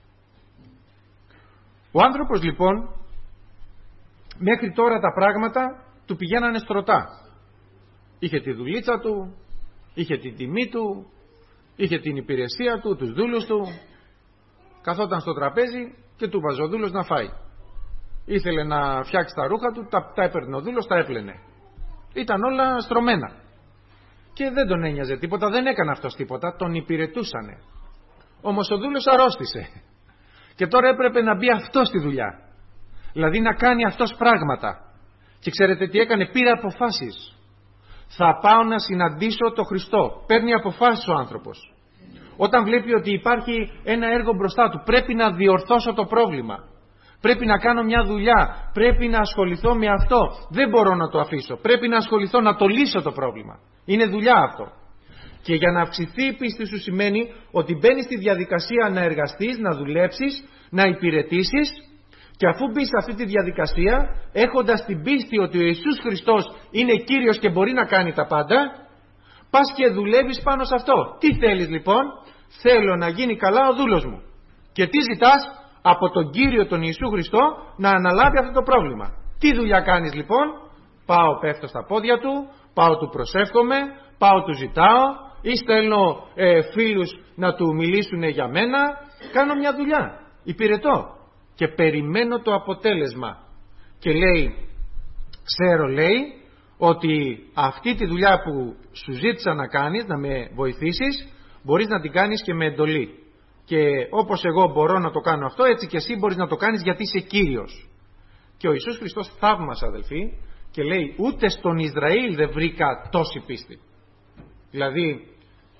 Ο άνθρωπος λοιπόν μέχρι τώρα τα πράγματα του πηγαίνανε στρωτά. Είχε τη δουλίτσα του, είχε την τιμή του, είχε την υπηρεσία του, τους δούλους του, καθόταν στο τραπέζι και του βάζε ο δούλος να φάει. Ήθελε να φτιάξει τα ρούχα του, τα, τα έπαιρνε ο δούλος, τα έπλαινε. Ήταν όλα στρωμένα. Και δεν τον ένοιαζε τίποτα, δεν έκανε αυτός τίποτα, τον υπηρετούσανε. Όμως ο δούλος αρρώστησε. Και τώρα έπρεπε να μπει αυτός στη δουλειά. Δηλαδή να κάνει αυτός πράγματα. Και ξέρετε τι έκανε? Πήρε αποφάσεις. Θα πάω να συναντήσω το Χριστό. Παίρνει αποφάσεις ο άνθρωπος. Όταν βλέπει ότι υπάρχει ένα έργο μπροστά του, πρέπει να διορθώσω το πρόβλημα. Πρέπει να κάνω μια δουλειά. Πρέπει να ασχοληθώ με αυτό. Δεν μπορώ να το αφήσω. Πρέπει να ασχοληθώ να το λύσω το πρόβλημα. Είναι δουλειά αυτό. Και για να αυξηθεί η πίστη σου σημαίνει ότι μπαίνεις στη διαδικασία να εργαστείς, να δουλέψεις, να υπηρετήσεις, και αφού μπεις σε αυτή τη διαδικασία, έχοντας την πίστη ότι ο Ιησούς Χριστός είναι Κύριος και μπορεί να κάνει τα πάντα, πας και δουλεύεις πάνω σε αυτό. Τι θέλεις λοιπόν? Θέλω να γίνει καλά ο δούλος μου. Και τι ζητάς? Από τον Κύριο τον Ιησού Χριστό να αναλάβει αυτό το πρόβλημα. Τι δουλειά κάνεις λοιπόν? Πάω, πέφτω στα πόδια του, πάω, του προσεύχομαι, πάω, του ζητάω, ή στέλνω ε, φίλους να του μιλήσουν για μένα. Κάνω μια δουλειά, υπηρετώ και περιμένω το αποτέλεσμα. Και λέει, ξέρω, λέει, ότι αυτή τη δουλειά που σου ζήτησα να κάνεις, να με βοηθήσεις, μπορείς να την κάνεις και με εντολή. Και όπως εγώ μπορώ να το κάνω αυτό, έτσι και εσύ μπορείς να το κάνεις, γιατί είσαι Κύριος. Και ο Ιησούς Χριστός θαύμασε, αδελφοί, και λέει, ούτε στον Ισραήλ δεν βρήκα τόση πίστη. Δηλαδή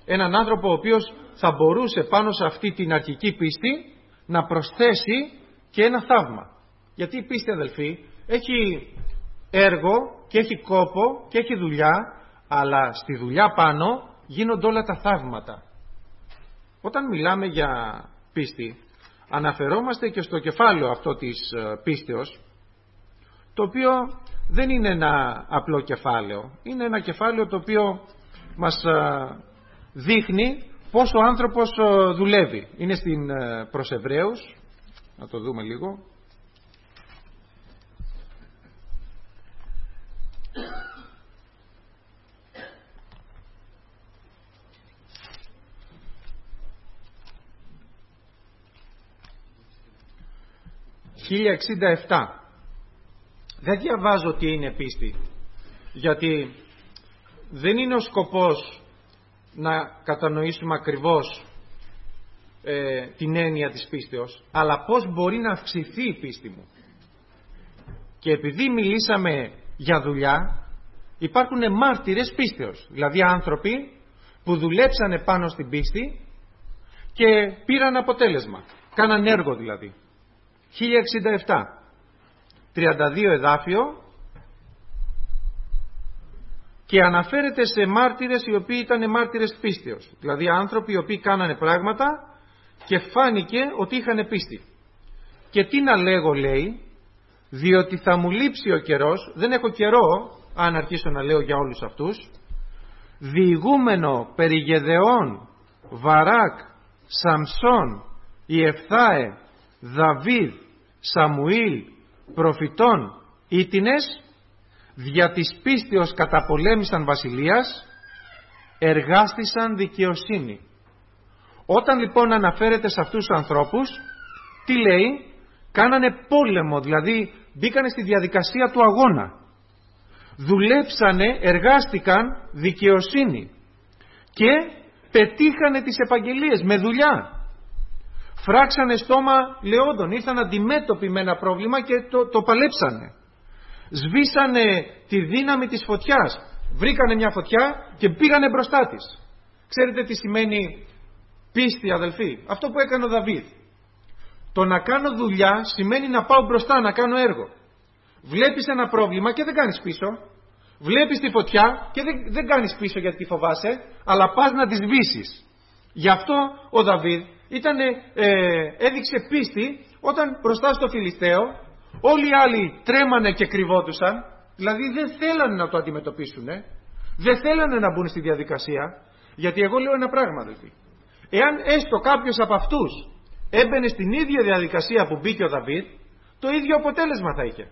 έναν άνθρωπο ο οποίος θα μπορούσε πάνω σε αυτή την αρχική πίστη να προσθέσει και ένα θαύμα. Γιατί η πίστη, αδελφοί, έχει έργο και έχει κόπο και έχει δουλειά, αλλά στη δουλειά πάνω γίνονται όλα τα θαύματα. Όταν μιλάμε για πίστη, αναφερόμαστε και στο κεφάλαιο αυτό της πίστεως, το οποίο δεν είναι ένα απλό κεφάλαιο. Είναι ένα κεφάλαιο το οποίο μας δείχνει πώς ο άνθρωπος δουλεύει. Είναι στην προς Εβραίους, να το δούμε λίγο. χίλια εξήντα επτά. Δεν διαβάζω τι είναι πίστη, γιατί δεν είναι ο σκοπός να κατανοήσουμε ακριβώς ε, την έννοια της πίστεως, αλλά πώς μπορεί να αυξηθεί η πίστη μου. Και επειδή μιλήσαμε για δουλειά, υπάρχουν μάρτυρες πίστεως, δηλαδή άνθρωποι που δουλέψανε πάνω στην πίστη και πήραν αποτέλεσμα, κάναν έργο δηλαδή. χίλια εξήντα επτά, τριάντα δύο εδάφιο, και αναφέρεται σε μάρτυρες οι οποίοι ήταν μάρτυρες πίστεως, δηλαδή άνθρωποι οι οποίοι κάνανε πράγματα και φάνηκε ότι είχαν πίστη. Και τι να λέγω, λέει, διότι θα μου λείψει ο καιρός, δεν έχω καιρό αν αρχίσω να λέω για όλους αυτούς, διηγούμενο περί Γεδεών, Βαράκ, Σαμσόν, Ιεφθάε, Δαβίδ, Σαμουήλ, προφητών, ήτινες, δια της πίστεως καταπολέμησαν βασιλείας, εργάστησαν δικαιοσύνη. Όταν λοιπόν αναφέρεται σε αυτούς τους ανθρώπους, τι λέει? Κάνανε πόλεμο, δηλαδή μπήκανε στη διαδικασία του αγώνα. Δουλέψανε, εργάστηκαν δικαιοσύνη και πετύχανε τις επαγγελίες με δουλειά. Φράξανε στόμα λεόντων, ήρθαν αντιμέτωποι με ένα πρόβλημα και το, το παλέψανε. Σβήσανε τη δύναμη της φωτιάς, βρήκανε μια φωτιά και πήγανε μπροστά της. Ξέρετε τι σημαίνει πίστη, αδελφοί? Αυτό που έκανε ο Δαβίδ. Το να κάνω δουλειά σημαίνει να πάω μπροστά, να κάνω έργο. Βλέπεις ένα πρόβλημα και δεν κάνεις πίσω. Βλέπεις τη φωτιά και δεν, δεν κάνεις πίσω γιατί τη φοβάσαι, αλλά πας να τη σβήσεις. Γι' αυτό ο Δαβίδ ήτανε, ε, έδειξε πίστη όταν μπροστά στο Φιλιστέο όλοι οι άλλοι τρέμανε και κρυβόντουσαν, δηλαδή δεν θέλανε να το αντιμετωπίσουν, δεν θέλανε να μπουν στη διαδικασία. Γιατί εγώ λέω ένα πράγμα, δηλαδή. Εάν έστω κάποιος από αυτούς έμπαινε στην ίδια διαδικασία που μπήκε ο Δαβίδ, το ίδιο αποτέλεσμα θα είχε.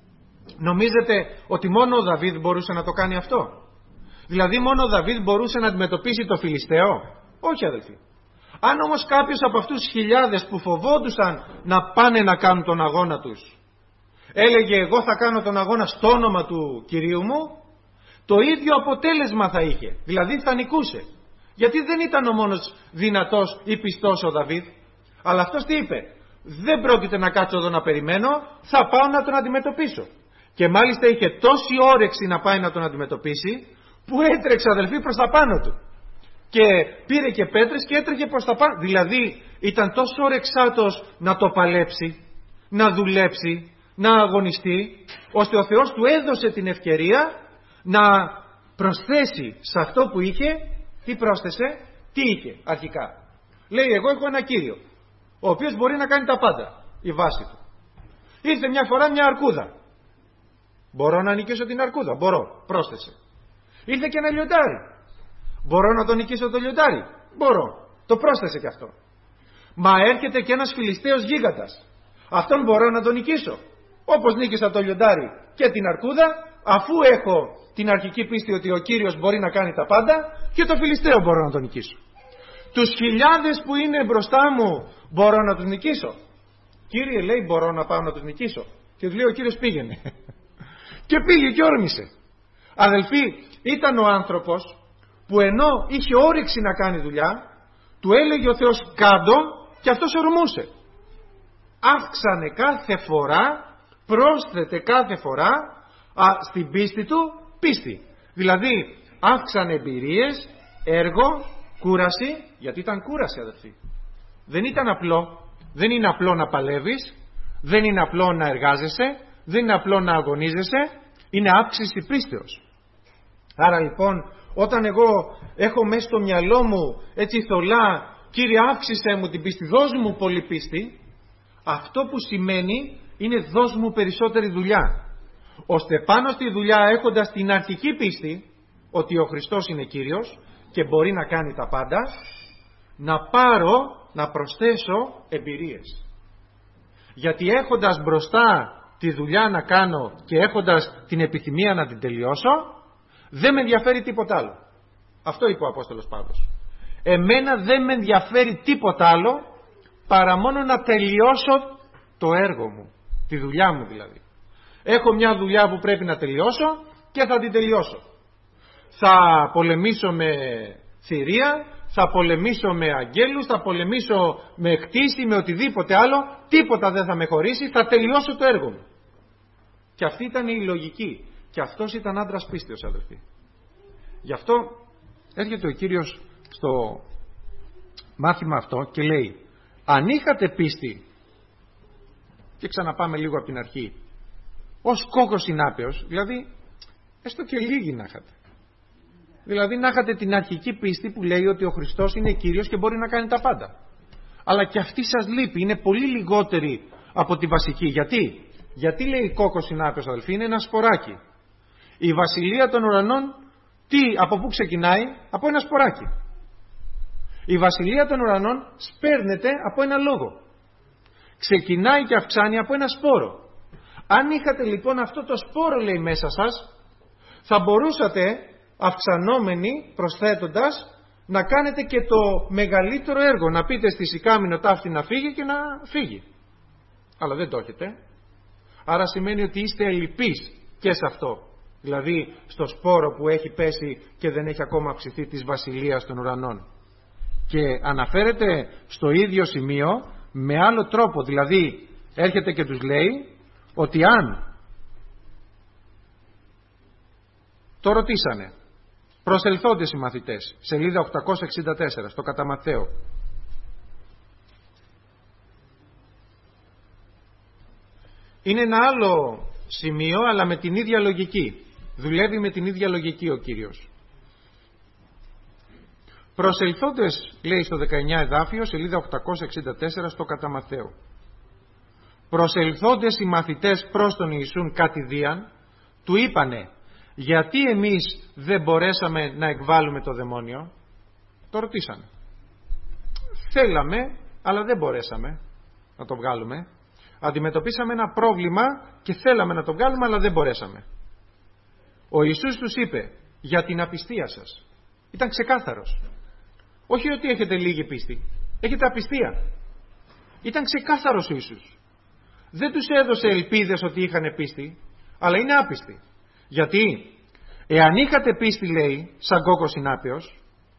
Νομίζετε ότι μόνο ο Δαβίδ μπορούσε να το κάνει αυτό? Δηλαδή μόνο ο Δαβίδ μπορούσε να αντιμετωπίσει το Φιλιστέο? Όχι, αδελφοί. Αν όμως κάποιος από αυτούς τους χιλιάδες που φοβόντουσαν να πάνε να κάνουν τον αγώνα τους έλεγε εγώ θα κάνω τον αγώνα στο όνομα του Κυρίου μου, το ίδιο αποτέλεσμα θα είχε. Δηλαδή θα νικούσε. Γιατί δεν ήταν ο μόνος δυνατός ή πιστός ο Δαβίδ. Αλλά αυτός τι είπε? Δεν πρόκειται να κάτσω εδώ να περιμένω, θα πάω να τον αντιμετωπίσω. Και μάλιστα είχε τόση όρεξη να πάει να τον αντιμετωπίσει που έτρεξε, αδελφοί, προς τα πάνω του. Και πήρε και πέτρες και έτρεχε προς τα πάνω. Δηλαδή ήταν τόσο ορεξάτος να το παλέψει, να δουλέψει, να αγωνιστεί, ώστε ο Θεός του έδωσε την ευκαιρία να προσθέσει σε αυτό που είχε. Τι πρόσθεσε? Τι είχε αρχικά? Λέει εγώ έχω ένα Κύριο ο οποίος μπορεί να κάνει τα πάντα, η βάση του. Ήρθε μια φορά μια αρκούδα, μπορώ να νικήσω την αρκούδα? Μπορώ, πρόσθεσε. Ήρθε και ένα λιοντάρι, μπορώ να το νικήσω το λιοντάρι? Μπορώ, το πρόσθεσε και αυτό. Μα έρχεται και ένας Φιλιστέος γίγαντας, αυτόν μπορώ να τον νικήσω? Όπως νίκησα το λιοντάρι και την αρκούδα, αφού έχω την αρχική πίστη ότι ο Κύριος μπορεί να κάνει τα πάντα, και το Φιλιστέο μπορώ να τον νικήσω. Τους χιλιάδες που είναι μπροστά μου μπορώ να τους νικήσω? Κύριε, λέει, μπορώ να πάω να τους νικήσω? Και του λέει ο Κύριος πήγαινε. Και πήγε και όρμησε. Αδελφοί, ήταν ο άνθρωπος που ενώ είχε όρεξη να κάνει δουλειά, του έλεγε ο Θεός κάντο και αυτός ορμούσε. Αύξανε κάθε φορά, πρόσθετε κάθε φορά α, στην πίστη του πίστη. Δηλαδή αύξανε εμπειρίες, έργο, κούραση, γιατί ήταν κούραση αδελφοί. Δεν ήταν απλό, δεν είναι απλό να παλεύεις, δεν είναι απλό να εργάζεσαι, δεν είναι απλό να αγωνίζεσαι, είναι αύξηση πίστεως. Άρα λοιπόν, όταν εγώ έχω μέσα στο μυαλό μου έτσι θολά, Κύριε αύξησέ μου την πίστη, δώσ' μου πολύ πίστη, αυτό που σημαίνει είναι δώσ' μου περισσότερη δουλειά, ώστε πάνω στη δουλειά, έχοντας την αρχική πίστη ότι ο Χριστός είναι Κύριος και μπορεί να κάνει τα πάντα, να πάρω, να προσθέσω εμπειρίες. Γιατί έχοντας μπροστά τη δουλειά να κάνω και έχοντας την επιθυμία να την τελειώσω, δεν με ενδιαφέρει τίποτα άλλο. Αυτό είπε ο Απόστολος Παύλος. Εμένα δεν με ενδιαφέρει τίποτα άλλο παρά μόνο να τελειώσω το έργο μου, τη δουλειά μου δηλαδή. Έχω μια δουλειά που πρέπει να τελειώσω και θα την τελειώσω. Θα πολεμήσω με θηρία, θα πολεμήσω με αγγέλους, θα πολεμήσω με κτήση, με οτιδήποτε άλλο, τίποτα δεν θα με χωρίσει, θα τελειώσω το έργο μου. Και αυτή ήταν η λογική. Και αυτός ήταν άντρας πίστεως, αδελφοί. Γι' αυτό έρχεται ο Κύριος στο μάθημα αυτό και λέει, αν είχατε πίστη, και ξαναπάμε λίγο από την αρχή, ως κόκκος συνάπεως, δηλαδή έστω και λίγοι να είχατε. Δηλαδή να είχατε την αρχική πίστη που λέει ότι ο Χριστός είναι Κύριος και μπορεί να κάνει τα πάντα. Αλλά και αυτή σας λείπει, είναι πολύ λιγότερη από τη βασική. Γιατί? Γιατί λέει κόκκος συνάπεως, αδελφοί, είναι ένα σποράκι. Η βασιλεία των ουρανών, τι, από πού ξεκινάει? Από ένα σποράκι. Η βασιλεία των ουρανών σπέρνεται από ένα λόγο. Ξεκινάει και αυξάνει από ένα σπόρο. Αν είχατε λοιπόν αυτό το σπόρο, λέει, μέσα σας, θα μπορούσατε αυξανόμενοι, προσθέτοντας, να κάνετε και το μεγαλύτερο έργο. Να πείτε στη Σικάμινο ταύτη να φύγει και να φύγει. Αλλά δεν το έχετε. Άρα σημαίνει ότι είστε ελλειπείς και σε αυτό. Δηλαδή στο σπόρο που έχει πέσει και δεν έχει ακόμα αυξηθεί της βασιλείας των ουρανών. Και αναφέρεται στο ίδιο σημείο με άλλο τρόπο. Δηλαδή έρχεται και τους λέει ότι αν το ρωτήσανε προσελθόντες οι μαθητές, σελίδα οκτακόσια εξήντα τέσσερα στο κατά Ματθαίο, είναι ένα άλλο σημείο αλλά με την ίδια λογική. Δουλεύει με την ίδια λογική ο Κύριος. Προσελθόντες, λέει στο δεκαεννιά εδάφιο, σελίδα οκτακόσια εξήντα τέσσερα στο κατά Ματθαίο. Προσελθόντες οι μαθητές προς τον Ιησούν κατηδίαν, του είπανε, γιατί εμείς δεν μπορέσαμε να εκβάλουμε το δαιμόνιο? Το ρωτήσανε. Θέλαμε, αλλά δεν μπορέσαμε να το βγάλουμε. Αντιμετωπίσαμε ένα πρόβλημα και θέλαμε να το βγάλουμε, αλλά δεν μπορέσαμε. Ο Ιησούς τους είπε, για την απιστία σας. Ήταν ξεκάθαρος. Όχι ότι έχετε λίγη πίστη, έχετε απιστία. Ήταν ξεκάθαρος ο Ιησούς. Δεν τους έδωσε ελπίδες ότι είχαν πίστη, αλλά είναι άπιστοι. Γιατί εάν είχατε πίστη, λέει, σαν κόκκος συνάπεως,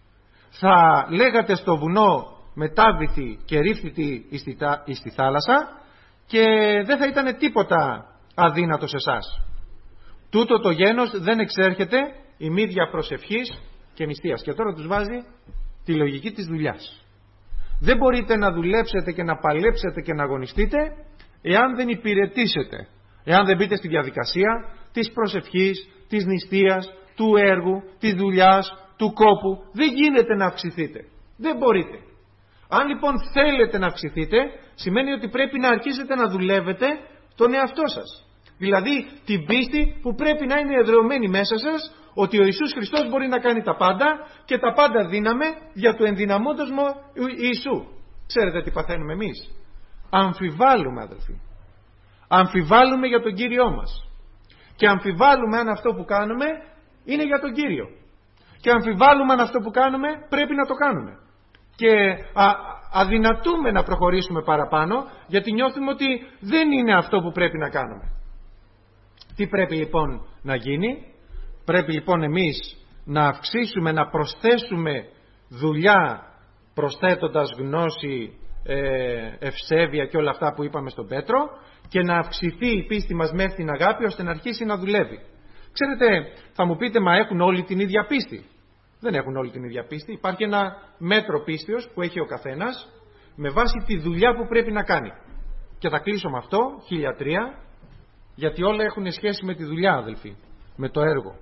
θα λέγατε στο βουνό μετάβηθη και ρίφθητη εις τη θάλασσα και δεν θα ήταν τίποτα αδύνατο σε εσάς. Τούτο το γένος δεν εξέρχεται η μύδια προσευχής και νηστείας. Και τώρα τους βάζει τη λογική της δουλειάς. Δεν μπορείτε να δουλέψετε και να παλέψετε και να αγωνιστείτε εάν δεν υπηρετήσετε, εάν δεν μπείτε στη διαδικασία της προσευχής, της νηστείας, του έργου, της δουλειάς, του κόπου. Δεν γίνεται να αυξηθείτε. Δεν μπορείτε. Αν λοιπόν θέλετε να αυξηθείτε, σημαίνει ότι πρέπει να αρχίσετε να δουλεύετε τον εαυτό σας. Δηλαδή την πίστη που πρέπει να είναι εδρεωμένη μέσα σας, ότι ο Ιησούς Χριστός μπορεί να κάνει τα πάντα και τα πάντα δύναμε δια του ενδυναμώντος μου Ιησού. Ξέρετε τι παθαίνουμε εμείς? Αμφιβάλλουμε, αδελφοί. Αμφιβάλλουμε για τον Κύριό μας. Και αμφιβάλλουμε αν αυτό που κάνουμε είναι για τον Κύριο. Και αμφιβάλλουμε αν αυτό που κάνουμε πρέπει να το κάνουμε. Και α, αδυνατούμε να προχωρήσουμε παραπάνω, γιατί νιώθουμε ότι δεν είναι αυτό που πρέπει να κάνουμε. Τι πρέπει λοιπόν να γίνει? Πρέπει λοιπόν εμείς να αυξήσουμε, να προσθέσουμε δουλειά, προσθέτοντας γνώση, ε, ευσέβεια και όλα αυτά που είπαμε στον Πέτρο, και να αυξηθεί η πίστη μας μέχρι την αγάπη, ώστε να αρχίσει να δουλεύει. Ξέρετε, θα μου πείτε, μα έχουν όλοι την ίδια πίστη? Δεν έχουν όλη την ίδια πίστη. Υπάρχει ένα μέτρο πίστεως που έχει ο καθένας με βάση τη δουλειά που πρέπει να κάνει. Και θα κλείσω με αυτό, χίλια τρία, γιατί όλα έχουν σχέση με τη δουλειά, αδελφοί, με το έργο.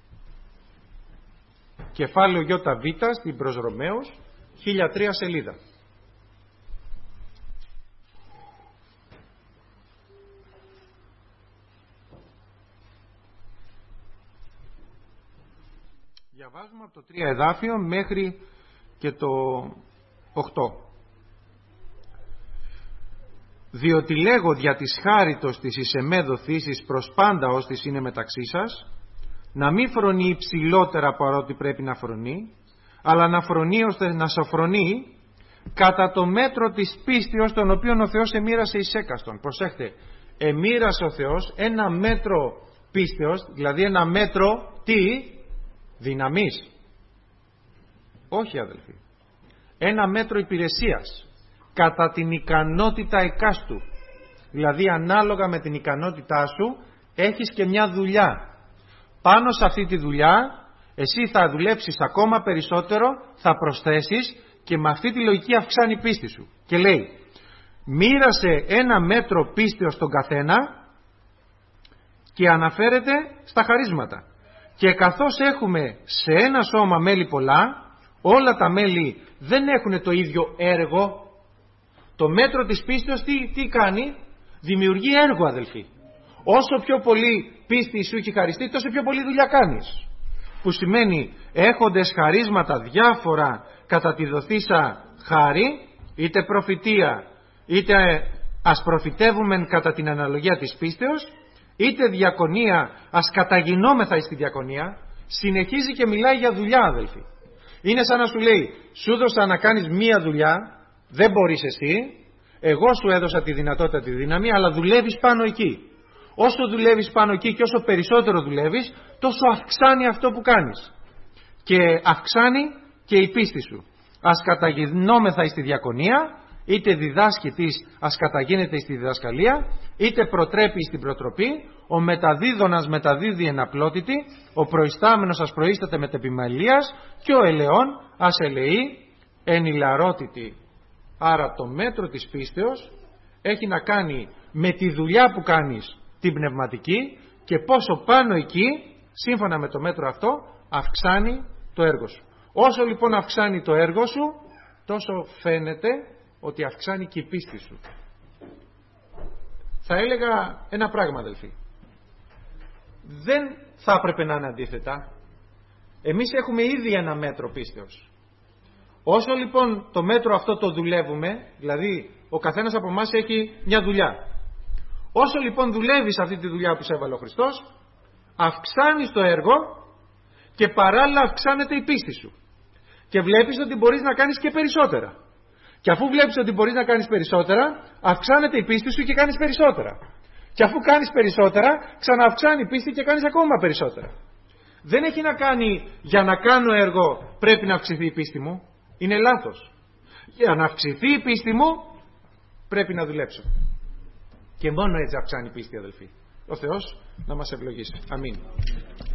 Κεφάλαιο ΙΒ στην προς Ρωμαίους, χίλια τρία σελίδα. Διαβάζουμε από το τρία εδάφιο μέχρι και το οκτώ. Διότι λέγω δια της χάριτος της εις εμέ δοθήσης προς πάντα ως της είναι μεταξύ σας, να μη φρονεί υψηλότερα παρότι πρέπει να φρονεί, αλλά να φρονεί ώστε να σοφρονεί κατά το μέτρο της πίστεως τον οποίον ο Θεός εμοίρασε εις έκαστον. Προσέχτε, εμοίρασε ο Θεός ένα μέτρο πίστεως, δηλαδή ένα μέτρο τι, δυναμής. Όχι, αδελφοί. Ένα μέτρο υπηρεσίας κατά την ικανότητα εκάστου. Δηλαδή ανάλογα με την ικανότητά σου έχεις και μια δουλειά. Πάνω σε αυτή τη δουλειά εσύ θα δουλέψεις ακόμα περισσότερο, θα προσθέσεις και με αυτή τη λογική αυξάνει η πίστη σου. Και λέει, μοίρασε ένα μέτρο πίστεως στον καθένα και αναφέρεται στα χαρίσματα. Και καθώς έχουμε σε ένα σώμα μέλη πολλά, όλα τα μέλη δεν έχουν το ίδιο έργο. Το μέτρο της πίστεως τι, τι κάνει? Δημιουργεί έργο, αδελφοί. Όσο πιο πολύ πίστη σου έχει χαριστεί, τόσο πιο πολύ δουλειά κάνεις. Που σημαίνει έχοντες χαρίσματα διάφορα κατά τη δοθήσα χάρη, είτε προφητεία, είτε ας προφητεύουμεν κατά την αναλογία της πίστεως, είτε διακονία, ας καταγινόμεθα εις τη διακονία. Συνεχίζει και μιλάει για δουλειά, αδελφοί. Είναι σαν να σου λέει, σου έδωσα να κάνεις μία δουλειά, δεν μπορείς εσύ, εγώ σου έδωσα τη δυνατότητα, τη δύναμη, αλλά δουλεύεις πάνω εκεί. Όσο δουλεύεις πάνω εκεί και όσο περισσότερο δουλεύεις, τόσο αυξάνει αυτό που κάνεις. Και αυξάνει και η πίστη σου. Ας καταγινόμεθα εις τη διακονία, είτε διδάσκει της, ας καταγίνεται στη διδασκαλία, είτε προτρέπει στην προτροπή, ο μεταδίδωνας μεταδίδει εν απλότητη, ο προϊστάμενος ας προείσταται μετ' επιμελίας και ο ελαιών ας ελεεί εν ηλαρότητη. Άρα το μέτρο της πίστεως έχει να κάνει με τη δουλειά που κάνεις την πνευματική και πόσο πάνω εκεί, σύμφωνα με το μέτρο αυτό, αυξάνει το έργο σου. Όσο λοιπόν αυξάνει το έργο σου, τόσο φαίνεται ότι αυξάνει και η πίστη σου. Θα έλεγα ένα πράγμα, αδελφοί. Δεν θα έπρεπε να είναι αντίθετα. Εμείς έχουμε ήδη ένα μέτρο πίστεως. Όσο λοιπόν το μέτρο αυτό το δουλεύουμε, δηλαδή ο καθένας από εμάς έχει μια δουλειά. Όσο λοιπόν δουλεύεις αυτή τη δουλειά που σε έβαλε ο Χριστός, αυξάνεις το έργο και παράλληλα αυξάνεται η πίστη σου. Και βλέπεις ότι μπορείς να κάνεις και περισσότερα. Και αφού βλέπεις ότι μπορείς να κάνεις περισσότερα, αυξάνεται η πίστη σου και κάνεις περισσότερα. Και αφού κάνεις περισσότερα, ξανααυξάνει η πίστη και κάνεις ακόμα περισσότερα. Δεν έχει να κάνει για να κάνω έργο πρέπει να αυξηθεί η πίστη μου. Είναι λάθος. Για να αυξηθεί η πίστη μου πρέπει να δουλέψω. Και μόνο έτσι αυξάνει η πίστη, αδελφοί. Ο Θεός να μας ευλογήσει. Αμήν.